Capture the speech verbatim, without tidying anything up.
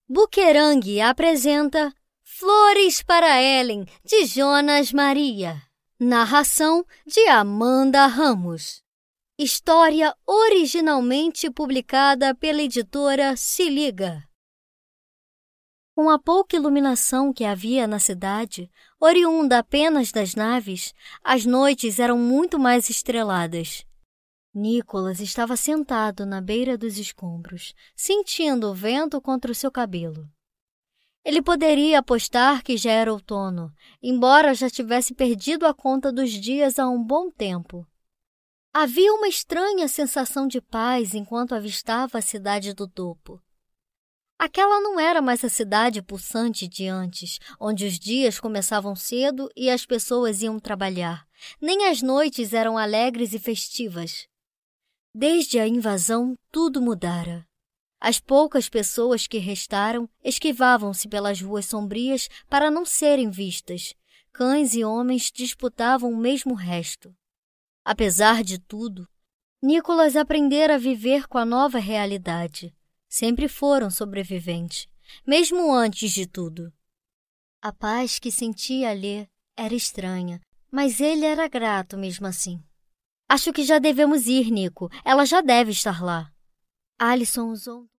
Buquerque apresenta Flores para Ellen, de Jonas Maria. Narração de Amanda Ramos. História originalmente publicada pela editora Se Liga. Com a pouca iluminação que havia na cidade, oriunda apenas das naves, as noites eram muito mais estreladas. Nicholas estava sentado na beira dos escombros, sentindo o vento contra o seu cabelo. Ele poderia apostar que já era outono, embora já tivesse perdido a conta dos dias há um bom tempo. Havia uma estranha sensação de paz enquanto avistava a cidade do topo. Aquela não era mais a cidade pulsante de antes, onde os dias começavam cedo e as pessoas iam trabalhar, nem as noites eram alegres e festivas. Desde a invasão, tudo mudara. As poucas pessoas que restaram esquivavam-se pelas ruas sombrias para não serem vistas. Cães e homens disputavam o mesmo resto. Apesar de tudo, Nicholas aprendera a viver com a nova realidade. Sempre foram sobrevivente, mesmo antes de tudo. A paz que sentia ali era estranha, mas ele era grato mesmo assim. Acho que já devemos ir, Nico. Ela já deve estar lá. Alison usou